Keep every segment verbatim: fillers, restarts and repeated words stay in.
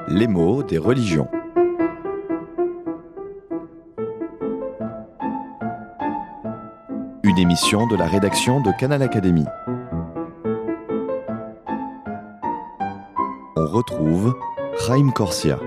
Les mots des religions. Une émission de la rédaction de Canal Académie. On retrouve Chaim Corsia.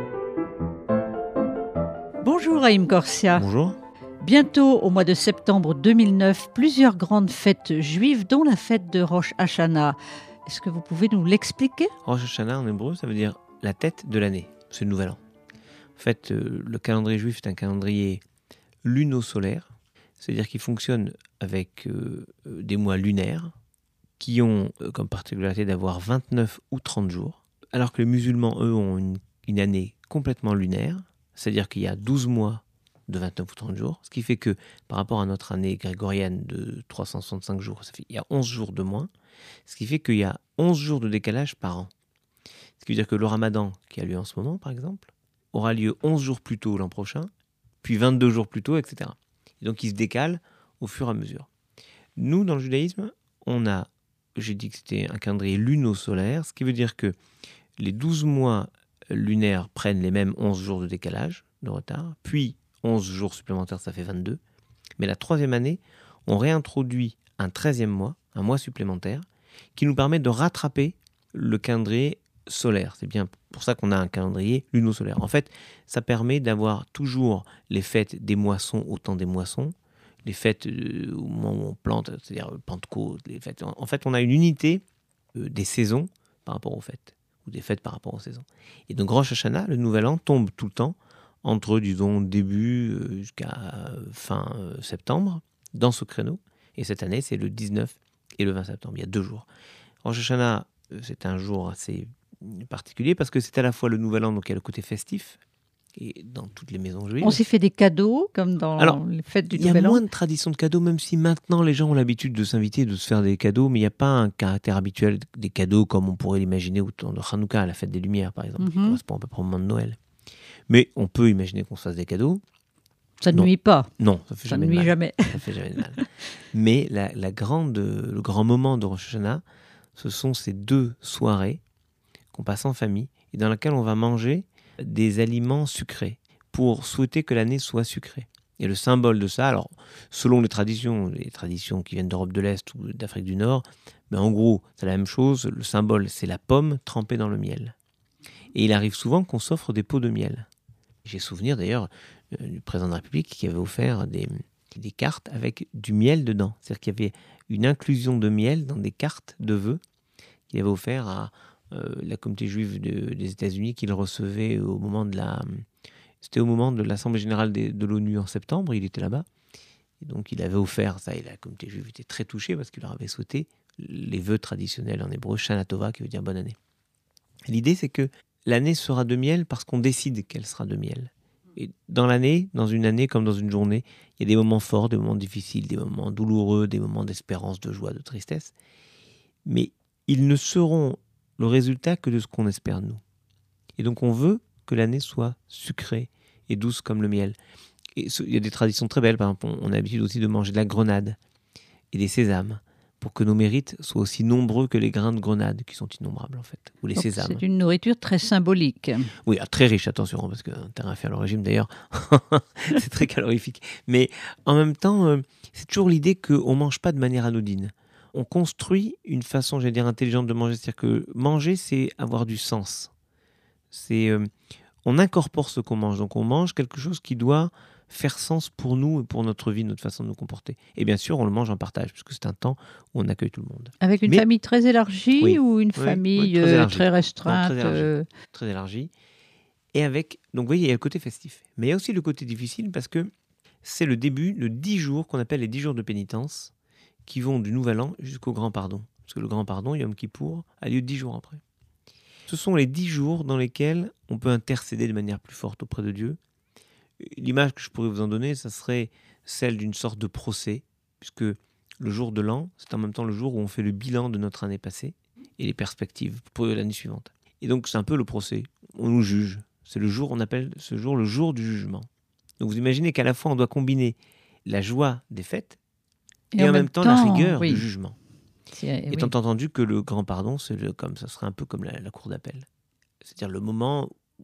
Bonjour Chaim Corsia. Bonjour. Bientôt, au mois de septembre deux mille neuf, plusieurs grandes fêtes juives, dont la fête de Rosh Hashanah. Est-ce que vous pouvez nous l'expliquer ? Rosh Hashanah en hébreu, ça veut dire la tête de l'année, c'est le nouvel an. En fait, euh, le calendrier juif est un calendrier luno-solaire, c'est-à-dire qu'il fonctionne avec euh, des mois lunaires qui ont euh, comme particularité d'avoir vingt-neuf ou trente jours, alors que les musulmans, eux, ont une, une année complètement lunaire, c'est-à-dire qu'il y a douze mois de vingt-neuf ou trente jours, ce qui fait que par rapport à notre année grégorienne de trois cent soixante-cinq jours, ça fait, il y a onze jours de moins, ce qui fait qu'il y a onze jours de décalage par an. Ce qui veut dire que le ramadan, qui a lieu en ce moment par exemple, aura lieu onze jours plus tôt l'an prochain, puis vingt-deux jours plus tôt, et cetera. Et donc il se décale au fur et à mesure. Nous, dans le judaïsme, on a, j'ai dit que c'était un calendrier luno-solaire, ce qui veut dire que les douze mois lunaires prennent les mêmes onze jours de décalage, de retard, puis onze jours supplémentaires, ça fait vingt-deux. Mais la troisième année, on réintroduit un treizième mois, un mois supplémentaire, qui nous permet de rattraper le calendrier solaire. C'est bien pour ça qu'on a un calendrier luno-solaire. En fait, ça permet d'avoir toujours les fêtes des moissons au temps des moissons, les fêtes euh, au moment où on plante, c'est-à-dire Pentecôte, les fêtes. En fait, on a une unité euh, des saisons par rapport aux fêtes, ou des fêtes par rapport aux saisons. Et donc Rosh Hashanah, le nouvel an, tombe tout le temps entre, disons, début euh, jusqu'à fin euh, septembre, dans ce créneau. Et cette année, c'est le dix-neuf et le vingt septembre, il y a deux jours. Rosh Hashanah, euh, c'est un jour assez particulier parce que c'est à la fois le nouvel an, donc il y a le côté festif, et dans toutes les maisons juives. On s'y fait des cadeaux, comme dans Alors, les fêtes du nouvel an. Il y a nouvel moins an. de tradition de cadeaux, même si maintenant les gens ont l'habitude de s'inviter, de se faire des cadeaux, mais il n'y a pas un caractère habituel des cadeaux comme on pourrait l'imaginer au temps de Hanouka, à la fête des Lumières par exemple, mm-hmm. qui correspond à peu près au moment de Noël. Mais on peut imaginer qu'on se fasse des cadeaux. Ça ne nuit pas. Non, ça fait ça jamais ne nuit de mal. jamais. Ça fait jamais de mal. Mais la, la grande, le grand moment de Rosh Hashanah, ce sont ces deux soirées qu'on passe en famille et dans lesquelles on va manger des aliments sucrés pour souhaiter que l'année soit sucrée. Et le symbole de ça, alors selon les traditions, les traditions qui viennent d'Europe de l'Est ou d'Afrique du Nord, mais en gros, c'est la même chose. Le symbole, c'est la pomme trempée dans le miel. Et il arrive souvent qu'on s'offre des pots de miel. J'ai souvenir d'ailleurs euh, du président de la République qui avait offert des, des cartes avec du miel dedans. C'est-à-dire qu'il y avait une inclusion de miel dans des cartes de vœux qu'il avait offert à euh, la communauté juive de, des États-Unis qu'il recevait au moment de la... C'était au moment de l'Assemblée générale de, de l'ONU en septembre, il était là-bas. Et donc il avait offert ça et la communauté juive était très touchée parce qu'il leur avait souhaité les vœux traditionnels en hébreu, Shana Tova, qui veut dire bonne année. L'idée, c'est que l'année sera de miel parce qu'on décide qu'elle sera de miel. Et dans l'année, dans une année comme dans une journée, il y a des moments forts, des moments difficiles, des moments douloureux, des moments d'espérance, de joie, de tristesse. Mais ils ne seront le résultat que de ce qu'on espère nous. Et donc on veut que l'année soit sucrée et douce comme le miel. Et il y a des traditions très belles. Par exemple, on a l'habitude aussi de manger de la grenade et des sésames, pour que nos mérites soient aussi nombreux que les grains de grenade, qui sont innombrables en fait, ou les Donc, sésames. C'est une nourriture très symbolique. Oui, très riche, attention, parce qu'un terrain fait le régime d'ailleurs, c'est très calorifique. Mais en même temps, euh, c'est toujours l'idée qu'on ne mange pas de manière anodine. On construit une façon, j'allais dire, intelligente de manger. C'est-à-dire que manger, c'est avoir du sens. C'est, euh, on incorpore ce qu'on mange. Donc on mange quelque chose qui doit faire sens pour nous et pour notre vie, notre façon de nous comporter. Et bien sûr, on le mange en partage, puisque c'est un temps où on accueille tout le monde. Avec une Mais, famille très élargie oui, ou une oui, famille oui, très, euh, très restreinte non, très, élargie, euh... très élargie. Et avec, donc vous voyez, il y a le côté festif. Mais il y a aussi le côté difficile parce que c'est le début de dix jours qu'on appelle les dix jours de pénitence qui vont du Nouvel An jusqu'au Grand Pardon. Parce que le Grand Pardon, Yom Kippour, a lieu dix jours après. Ce sont les dix jours dans lesquels on peut intercéder de manière plus forte auprès de Dieu. L'image que je pourrais vous en donner, ça serait celle d'une sorte de procès, puisque le jour de l'an, c'est en même temps le jour où on fait le bilan de notre année passée et les perspectives pour l'année suivante. Et donc c'est un peu le procès, on nous juge. C'est le jour, on appelle ce jour le jour du jugement. Donc vous imaginez qu'à la fois on doit combiner la joie des fêtes et, et en, en même temps, temps la rigueur oui. du jugement. C'est, Étant oui. entendu que le grand pardon, c'est le, comme, ça serait un peu comme la, la cour d'appel. C'est-à-dire le moment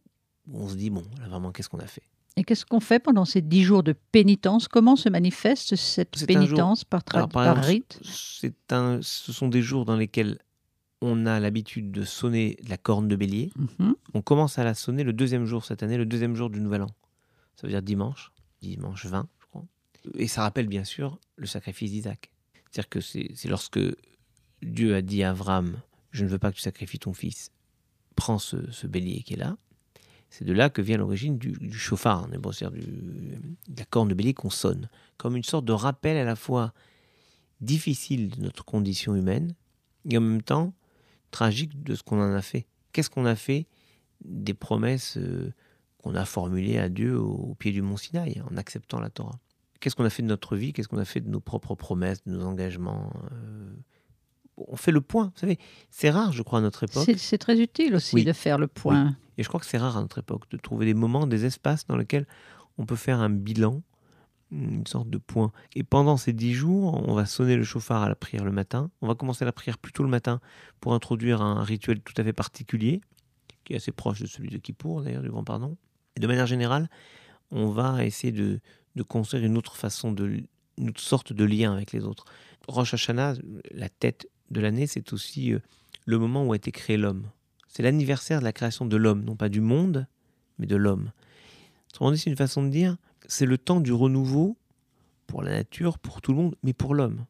où on se dit, bon, là vraiment, qu'est-ce qu'on a fait ? Et qu'est-ce qu'on fait pendant ces dix jours de pénitence ? Comment se manifeste cette C'est pénitence jour... par, tra... Alors, par, par exemple, rite ? c'est un... Ce sont des jours dans lesquels on a l'habitude de sonner la corne de bélier. Mm-hmm. On commence à la sonner le deuxième jour cette année, le deuxième jour du Nouvel An. Ça veut dire dimanche, dimanche vingt, je crois. Et ça rappelle bien sûr le sacrifice d'Isaac. C'est-à-dire que c'est, c'est lorsque Dieu a dit à Abraham, je ne veux pas que tu sacrifies ton fils, prends ce, ce bélier qui est là. C'est de là que vient l'origine du, du chauffard, bon, c'est-à-dire du, de la corne de bélier qu'on sonne, comme une sorte de rappel à la fois difficile de notre condition humaine et en même temps tragique de ce qu'on en a fait. Qu'est-ce qu'on a fait des promesses euh, qu'on a formulées à Dieu au, au pied du mont Sinaï, en acceptant la Torah ? Qu'est-ce qu'on a fait de notre vie ? Qu'est-ce qu'on a fait de nos propres promesses, de nos engagements ? euh, On fait le point. Vous savez, c'est rare, je crois, à notre époque. C'est, c'est très utile aussi oui. de faire le point. Oui. Et je crois que c'est rare à notre époque de trouver des moments, des espaces dans lesquels on peut faire un bilan, une sorte de point. Et pendant ces dix jours, on va sonner le chauffard à la prière le matin. On va commencer la prière plus tôt le matin pour introduire un rituel tout à fait particulier, qui est assez proche de celui de Kippour, d'ailleurs, du Grand Pardon. Et de manière générale, on va essayer de, de construire une autre façon, de, une autre sorte de lien avec les autres. Rosh Hashanah, la tête de l'année, c'est aussi le moment où a été créé l'homme. C'est l'anniversaire de la création de l'homme, non pas du monde, mais de l'homme. Autrement dit, c'est une façon de dire, c'est le temps du renouveau pour la nature, pour tout le monde, mais pour l'homme.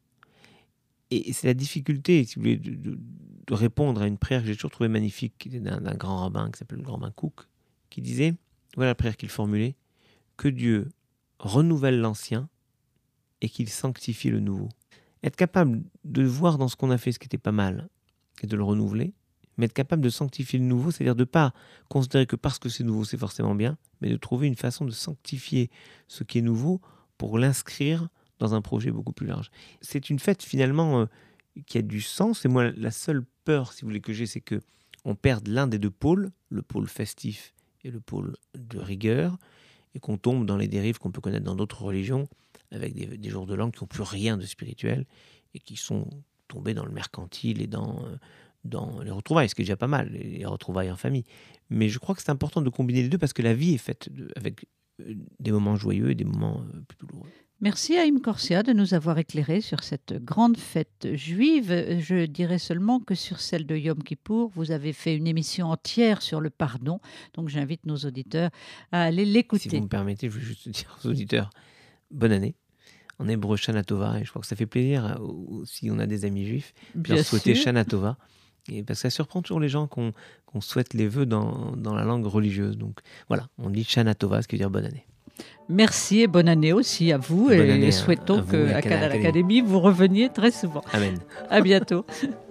Et c'est la difficulté, si vous voulez, de, de, de répondre à une prière que j'ai toujours trouvée magnifique, qui était d'un, d'un grand rabbin qui s'appelle le grand rabbin Kook, qui disait, voilà la prière qu'il formulait, que Dieu renouvelle l'ancien et qu'il sanctifie le nouveau. Être capable de voir dans ce qu'on a fait ce qui n'était pas mal et de le renouveler, mais être capable de sanctifier le nouveau, c'est-à-dire de ne pas considérer que parce que c'est nouveau, c'est forcément bien, mais de trouver une façon de sanctifier ce qui est nouveau pour l'inscrire dans un projet beaucoup plus large. C'est une fête finalement euh, qui a du sens, et moi la seule peur, si vous voulez, que j'ai, c'est qu'on perde l'un des deux pôles, le pôle festif et le pôle de rigueur, et qu'on tombe dans les dérives qu'on peut connaître dans d'autres religions, avec des, des jours de l'an qui n'ont plus rien de spirituel, et qui sont tombés dans le mercantile et dans... Euh, dans les retrouvailles, ce qui est déjà pas mal, les retrouvailles en famille. Mais je crois que c'est important de combiner les deux parce que la vie est faite de, avec des moments joyeux et des moments plus douloureux. Merci à Haïm Corsia de nous avoir éclairé sur cette grande fête juive. Je dirais seulement que sur celle de Yom Kippour, vous avez fait une émission entière sur le pardon. Donc j'invite nos auditeurs à aller l'écouter. Si vous me permettez, je veux juste dire aux auditeurs, bonne année. En hébreu, Shana Tova, et je crois que ça fait plaisir si on a des amis juifs de leur souhaiter Shana Tova. Et parce que ça surprend toujours les gens qu'on, qu'on souhaite les vœux dans, dans la langue religieuse. Donc voilà, on dit Shana Tova, ce qui veut dire bonne année. Merci et bonne année aussi à vous. Bonne et année souhaitons à, à vous qu'à Canal Academy, vous reveniez très souvent. Amen. À bientôt.